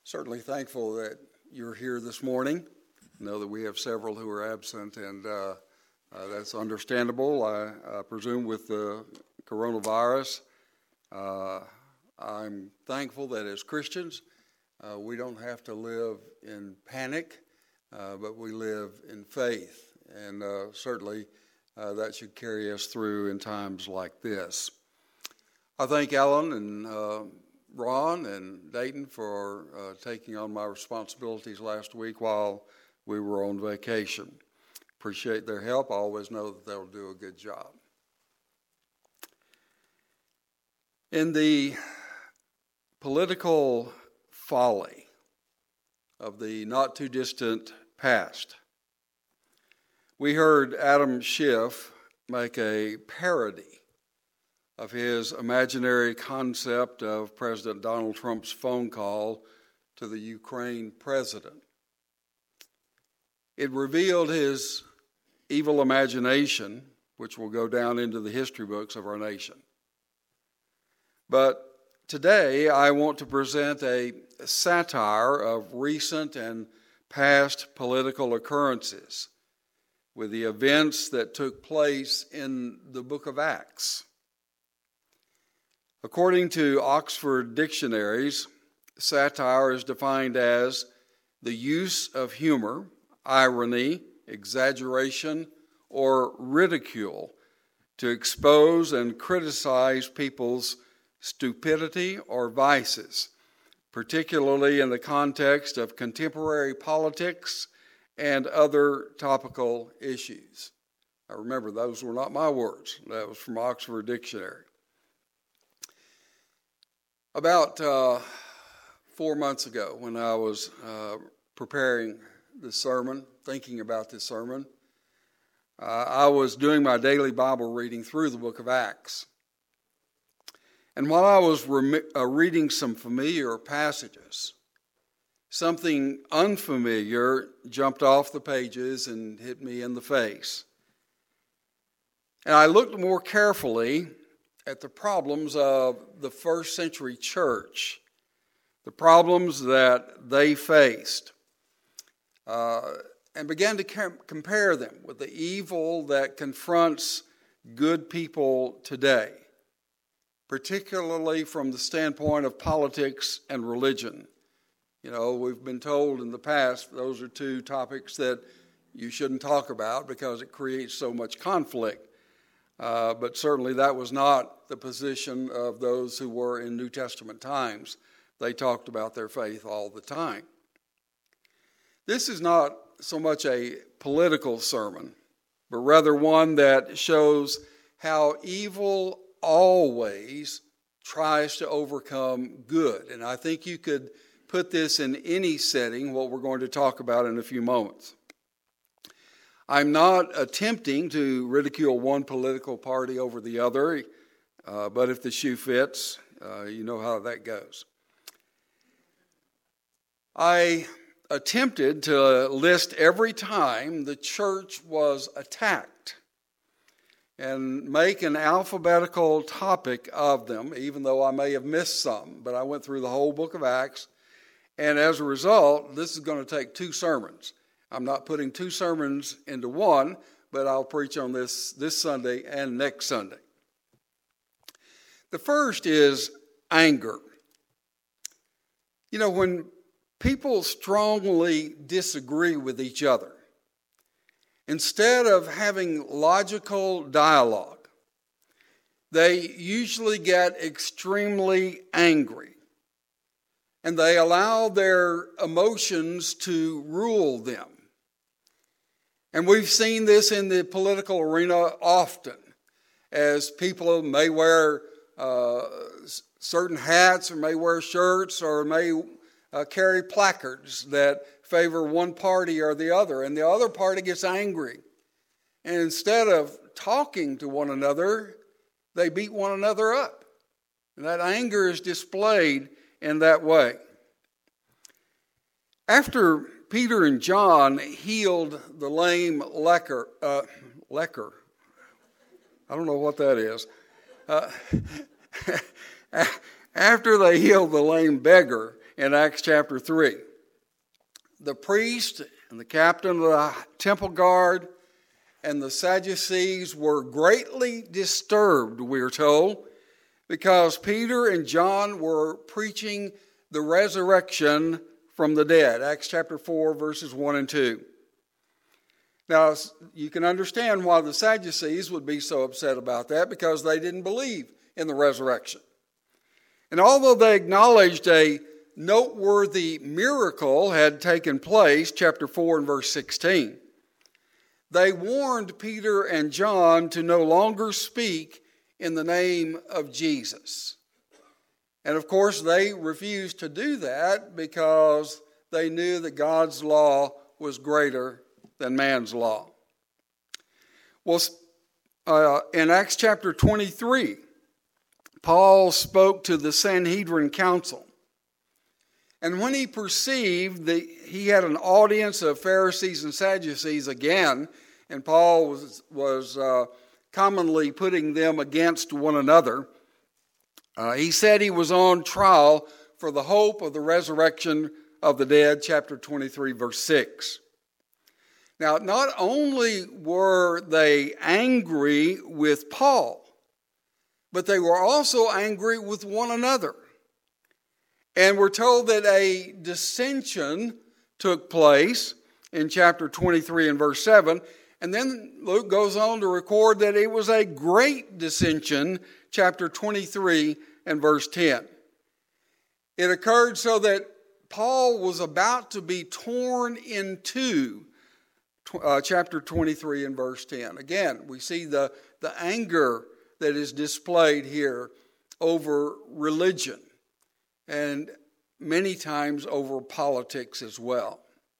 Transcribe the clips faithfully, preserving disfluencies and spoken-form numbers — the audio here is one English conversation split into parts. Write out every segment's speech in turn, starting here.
Certainly thankful that you're here this morning. I know that we have several who are absent, and uh, uh, that's understandable. I, I presume with the coronavirus, uh, I'm thankful that as Christians, uh, we don't have to live in panic, uh, but we live in faith, and uh, certainly uh, that should carry us through in times like this. I thank Alan and uh, Ron and Dayton for uh, taking on my responsibilities last week while we were on vacation. Appreciate their help. I always know that they'll do a good job. In the political folly of the not too distant past, we heard Adam Schiff make a parody of his imaginary concept of President Donald Trump's phone call to the Ukraine president. It revealed his evil imagination, which will go down into the history books of our nation. But today I want to present a satire of recent and past political occurrences with the events that took place in the book of Acts. According to Oxford dictionaries, satire is defined as the use of humor, irony, exaggeration, or ridicule to expose and criticize people's stupidity or vices, particularly in the context of contemporary politics and other topical issues. Now remember, those were not my words. That was from Oxford Dictionary. About uh, four months ago, when I was uh, preparing this sermon, thinking about this sermon, uh, I was doing my daily Bible reading through the book of Acts. And while I was re- uh, reading some familiar passages, something unfamiliar jumped off the pages and hit me in the face. And I looked more carefully at the problems of the first century church, the problems that they faced, uh, and began to com- compare them with the evil that confronts good people today, particularly from the standpoint of politics and religion. You know, we've been told in the past those are two topics that you shouldn't talk about because it creates so much conflict. Uh, but certainly that was not the position of those who were in New Testament times. They talked about their faith all the time. This is not so much a political sermon, but rather one that shows how evil always tries to overcome good. And I think you could put this in any setting, what we're going to talk about in a few moments. I'm not attempting to ridicule one political party over the other, uh, but if the shoe fits, uh, you know how that goes. I attempted to list every time the church was attacked and make an alphabetical topic of them, even though I may have missed some. But I went through the whole book of Acts, and as a result, this is going to take two sermons. I'm not putting two sermons into one, but I'll preach on this this Sunday and next Sunday. The first is anger. You know, when people strongly disagree with each other, instead of having logical dialogue, they usually get extremely angry. And they allow their emotions to rule them. And we've seen this in the political arena often, as people may wear uh, certain hats or may wear shirts or may uh, carry placards that favor one party or the other, and the other party gets angry. And instead of talking to one another, they beat one another up. And that anger is displayed in that way. After Peter and John healed the lame leper, uh, leper, I don't know what that is. Uh, after they healed the lame beggar in Acts chapter three. The priest and the captain of the temple guard and the Sadducees were greatly disturbed, we're told, because Peter and John were preaching the resurrection from the dead. Acts chapter four, verses one and two. Now, you can understand why the Sadducees would be so upset about that, because they didn't believe in the resurrection. And although they acknowledged a noteworthy miracle had taken place, chapter four and verse sixteen, they warned Peter and John to no longer speak in the name of Jesus. And of course, they refused to do that because they knew that God's law was greater than man's law. Well, uh, in Acts chapter twenty-three, Paul spoke to the Sanhedrin council. And when he perceived that he had an audience of Pharisees and Sadducees again, and Paul was, was uh, commonly putting them against one another, uh, he said he was on trial for the hope of the resurrection of the dead, chapter twenty-three, verse six. Now, not only were they angry with Paul, but they were also angry with one another. And we're told that a dissension took place in chapter twenty-three and verse seven. And then Luke goes on to record that it was a great dissension, chapter twenty-three and verse ten. It occurred so that Paul was about to be torn in two, uh, chapter twenty-three and verse ten. Again, we see the, the anger that is displayed here over religion, and many times over politics as well.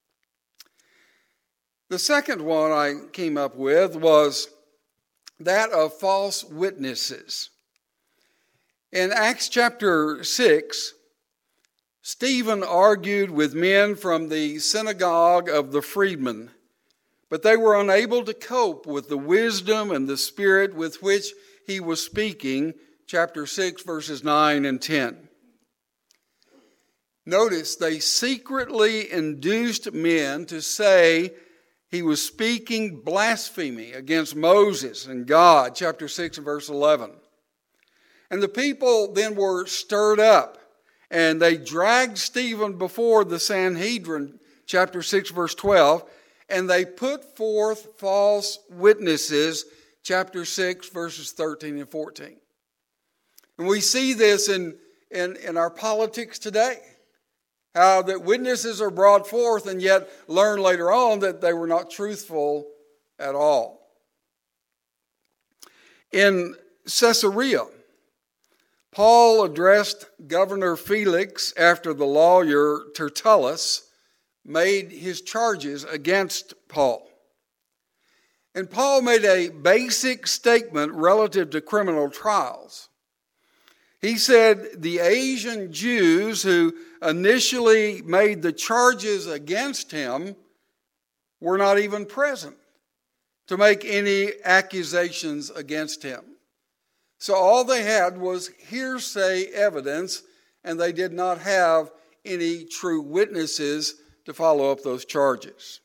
The second one I came up with was that of false witnesses. In Acts chapter six, Stephen argued with men from the synagogue of the freedmen, but they were unable to cope with the wisdom and the spirit with which he was speaking, chapter six, verses nine and ten. Notice they secretly induced men to say he was speaking blasphemy against Moses and God, chapter six and verse eleven. And the people then were stirred up, and they dragged Stephen before the Sanhedrin, chapter six, verse twelve, and they put forth false witnesses, chapter six, verses thirteen and fourteen. And we see this in, in, in our politics today. How that witnesses are brought forth and yet learn later on that they were not truthful at all. In Caesarea, Paul addressed Governor Felix after the lawyer Tertullus made his charges against Paul. And Paul made a basic statement relative to criminal trials. He said the Asian Jews who initially made the charges against him were not even present to make any accusations against him. So all they had was hearsay evidence, and they did not have any true witnesses to follow up those charges.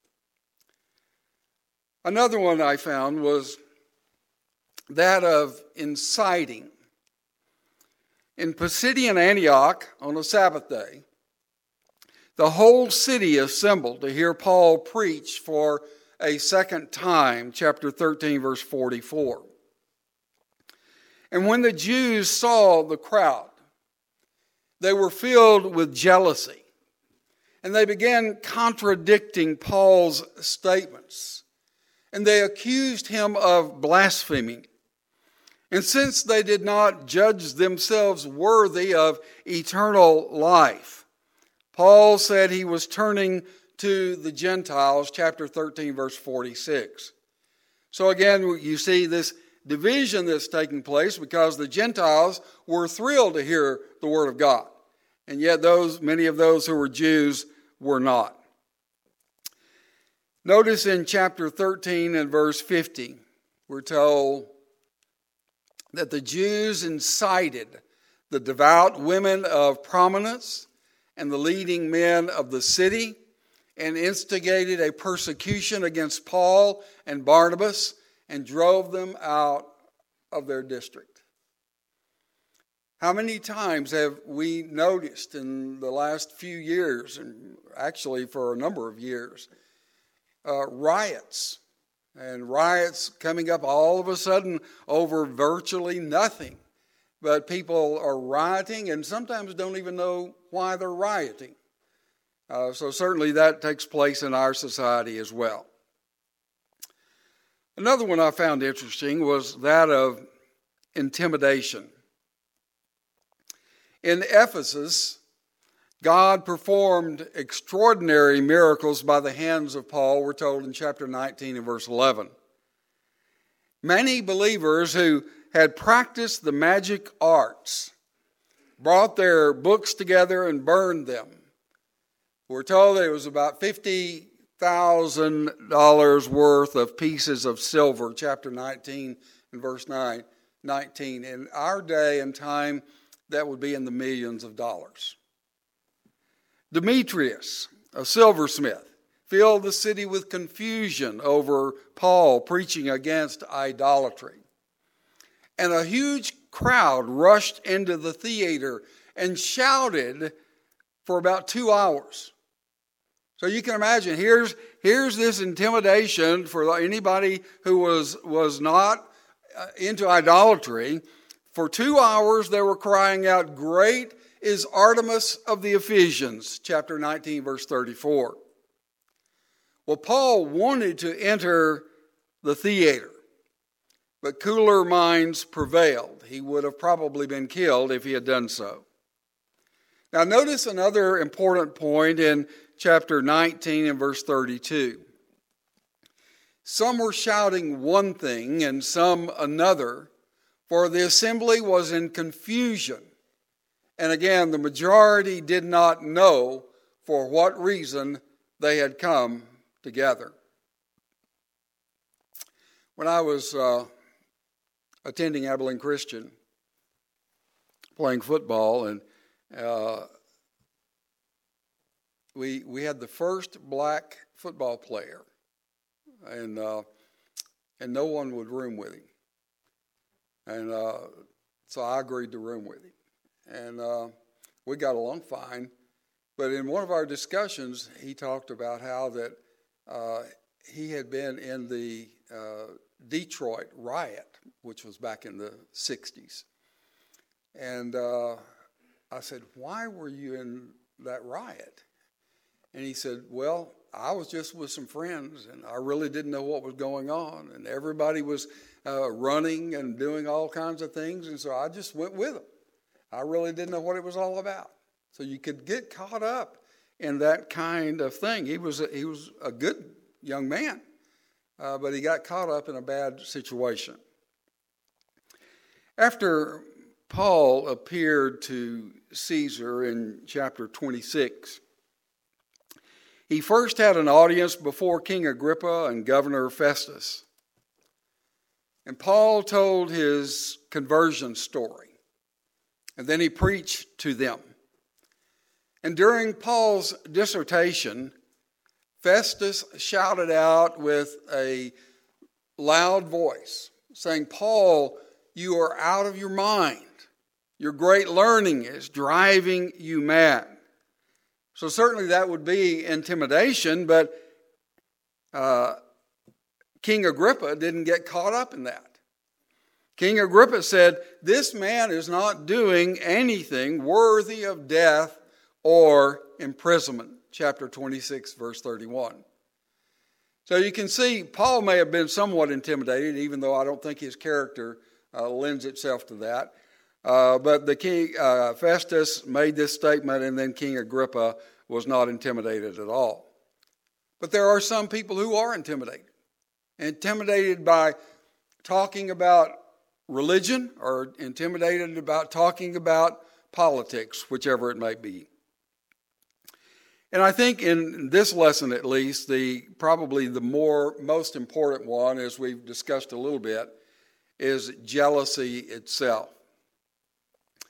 Another one I found was that of inciting. In Pisidian Antioch, on a Sabbath day, the whole city assembled to hear Paul preach for a second time, chapter thirteen, verse forty-four. And when the Jews saw the crowd, they were filled with jealousy, and they began contradicting Paul's statements, and they accused him of blaspheming. And since they did not judge themselves worthy of eternal life, Paul said he was turning to the Gentiles, chapter thirteen, verse forty-six. So again, you see this division that's taking place because the Gentiles were thrilled to hear the word of God. And yet those, many of those who were Jews were not. Notice in chapter thirteen and verse fifty, we're told that the Jews incited the devout women of prominence and the leading men of the city and instigated a persecution against Paul and Barnabas and drove them out of their district. How many times have we noticed in the last few years, and actually for a number of years, uh, riots, and riots coming up all of a sudden over virtually nothing, but people are rioting and sometimes don't even know why they're rioting. Uh, so certainly that takes place in our society as well. Another one I found interesting was that of intimidation. In Ephesus, God performed extraordinary miracles by the hands of Paul, we're told in chapter nineteen and verse eleven. Many believers who had practiced the magic arts brought their books together and burned them. We're told that it was about fifty thousand dollars worth of pieces of silver, chapter nineteen and verse nine, nineteen. In our day and time, that would be in the millions of dollars. Demetrius, a silversmith, filled the city with confusion over Paul preaching against idolatry. And a huge crowd rushed into the theater and shouted for about two hours. So you can imagine, here's, here's this intimidation for anybody who was, was not into idolatry. For two hours they were crying out, "Great is Artemis of the Ephesians," chapter nineteen, verse thirty-four. Well, Paul wanted to enter the theater, but cooler minds prevailed. He would have probably been killed if he had done so. Now notice another important point in chapter nineteen and verse thirty-two. Some were shouting one thing and some another, for the assembly was in confusion. And again, the majority did not know for what reason they had come together. When I was uh, attending Abilene Christian, playing football, and uh, we we had the first black football player, and uh, and no one would room with him, and uh, so I agreed to room with him. And uh, we got along fine. But in one of our discussions, he talked about how that uh, he had been in the uh, Detroit riot, which was back in the sixties. And uh, I said, "Why were you in that riot?" And he said, "Well, I was just with some friends, and I really didn't know what was going on. And everybody was uh, running and doing all kinds of things, and so I just went with them. I really didn't know what it was all about." So you could get caught up in that kind of thing. He was a, he was a good young man, uh, but he got caught up in a bad situation. After Paul appeared to Caesar in chapter twenty-six, he first had an audience before King Agrippa and Governor Festus. And Paul told his conversion story. And then he preached to them. And during Paul's dissertation, Festus shouted out with a loud voice, saying, "Paul, you are out of your mind. Your great learning is driving you mad." So certainly that would be intimidation, but uh, King Agrippa didn't get caught up in that. King Agrippa said, "This man is not doing anything worthy of death or imprisonment." Chapter twenty-six, verse thirty-one. So you can see Paul may have been somewhat intimidated, even though I don't think his character uh, lends itself to that. Uh, but the king, uh, Festus made this statement, and then King Agrippa was not intimidated at all. But there are some people who are intimidated. Intimidated by talking about religion, or intimidated about talking about politics, whichever it may be. And I think in this lesson, at least, the probably the more most important one, as we've discussed a little bit, is jealousy itself.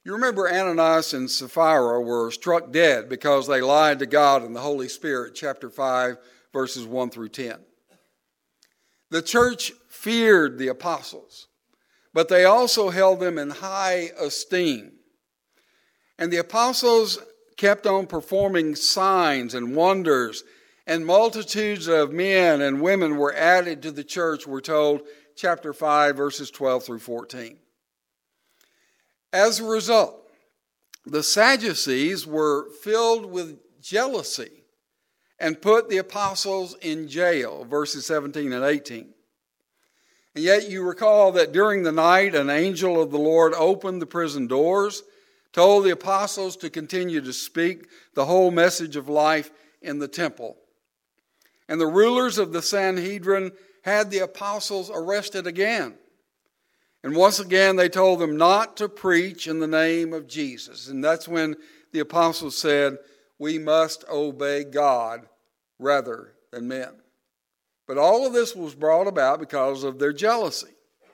You remember Ananias and Sapphira were struck dead because they lied to God and the Holy Spirit, chapter five, verses one through ten. The church feared the apostles, but they also held them in high esteem. And the apostles kept on performing signs and wonders, and multitudes of men and women were added to the church, we're told, chapter five, verses twelve through fourteen. As a result, the Sadducees were filled with jealousy and put the apostles in jail, verses seventeen and eighteen. And yet you recall that during the night, an angel of the Lord opened the prison doors, told the apostles to continue to speak the whole message of life in the temple. And the rulers of the Sanhedrin had the apostles arrested again. And once again, they told them not to preach in the name of Jesus. And that's when the apostles said, we must obey God rather than men. But all of this was brought about because of their jealousy.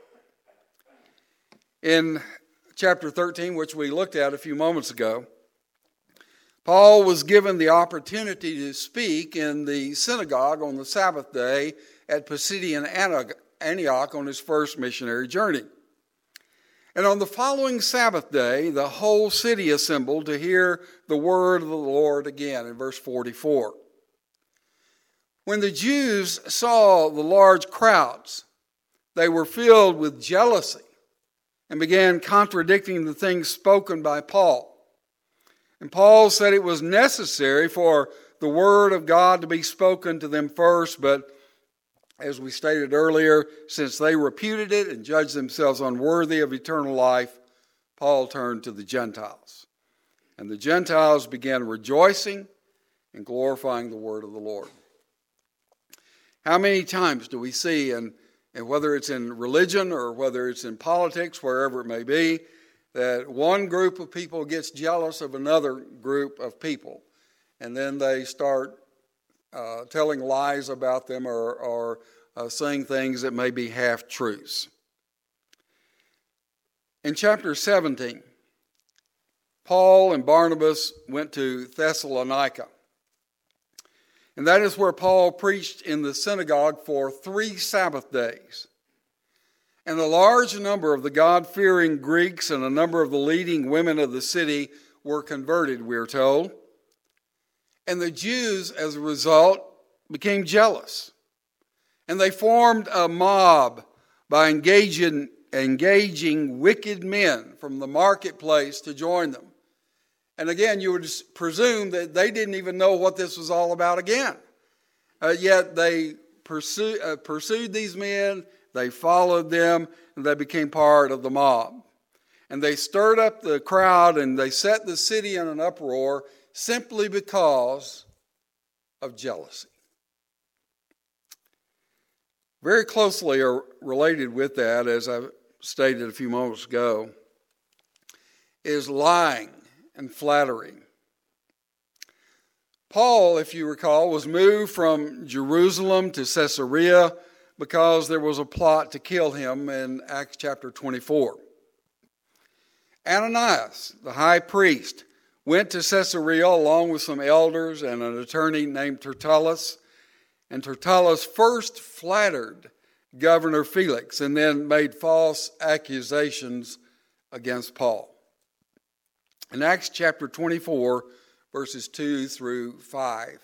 In chapter thirteen, which we looked at a few moments ago, Paul was given the opportunity to speak in the synagogue on the Sabbath day at Pisidian Antioch on his first missionary journey. And on the following Sabbath day, the whole city assembled to hear the word of the Lord again, in verse forty-four. When the Jews saw the large crowds, they were filled with jealousy and began contradicting the things spoken by Paul. And Paul said it was necessary for the word of God to be spoken to them first, but as we stated earlier, since they reputed it and judged themselves unworthy of eternal life, Paul turned to the Gentiles. And the Gentiles began rejoicing and glorifying the word of the Lord. How many times do we see, and, and whether it's in religion or whether it's in politics, wherever it may be, that one group of people gets jealous of another group of people, and then they start uh, telling lies about them or, or uh, saying things that may be half-truths. In chapter seventeen, Paul and Barnabas went to Thessalonica. And that is where Paul preached in the synagogue for three Sabbath days. And a large number of the God-fearing Greeks and a number of the leading women of the city were converted, we are told. And the Jews, as a result, became jealous. And they formed a mob by engaging, engaging wicked men from the marketplace to join them. And again, you would presume that they didn't even know what this was all about again. Uh, yet they pursue, uh, pursued these men, they followed them, and they became part of the mob. And they stirred up the crowd and they set the city in an uproar simply because of jealousy. Very closely related with that, as I stated a few moments ago, is lying and flattery. Paul, if you recall, was moved from Jerusalem to Caesarea because there was a plot to kill him in Acts chapter twenty-four. Ananias, the high priest, went to Caesarea along with some elders and an attorney named Tertullus. And Tertullus first flattered Governor Felix and then made false accusations against Paul. In Acts chapter twenty-four, verses two through five.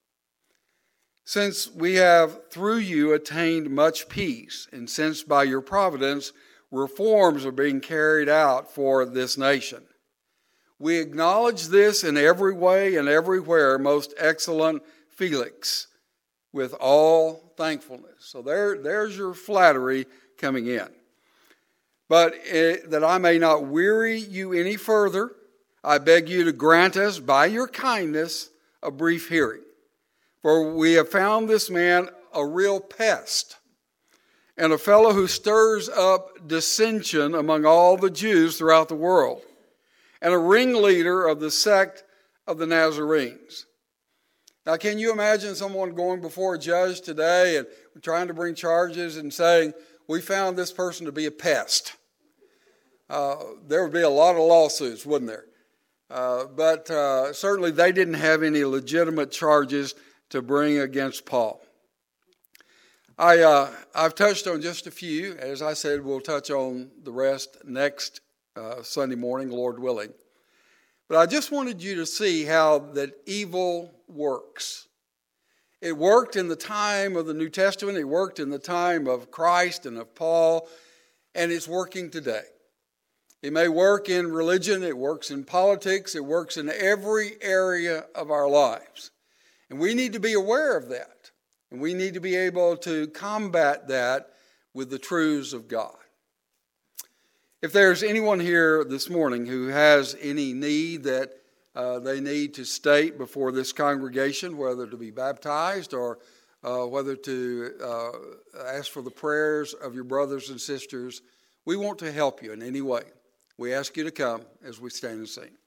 Since we have through you attained much peace, and since by your providence reforms are being carried out for this nation, we acknowledge this in every way and everywhere, most excellent Felix, with all thankfulness. So there, there's your flattery coming in. But it, that I may not weary you any further, I beg you to grant us, by your kindness, a brief hearing. For we have found this man a real pest, and a fellow who stirs up dissension among all the Jews throughout the world, and a ringleader of the sect of the Nazarenes. Now, can you imagine someone going before a judge today and trying to bring charges and saying, we found this person to be a pest? uh, there would be a lot of lawsuits, wouldn't there? Uh, but uh, certainly they didn't have any legitimate charges to bring against Paul. I, uh, I've touched on just a few. As I said, we'll touch on the rest next uh, Sunday morning, Lord willing. But I just wanted you to see how that evil works. It worked in the time of the New Testament. It worked in the time of Christ and of Paul. And it's working today. It may work in religion. It works in politics. It works in every area of our lives. And we need to be aware of that. And we need to be able to combat that with the truths of God. If there's anyone here this morning who has any need that uh, they need to state before this congregation, whether to be baptized or uh, whether to uh, ask for the prayers of your brothers and sisters, we want to help you in any way. We ask you to come as we stand and sing.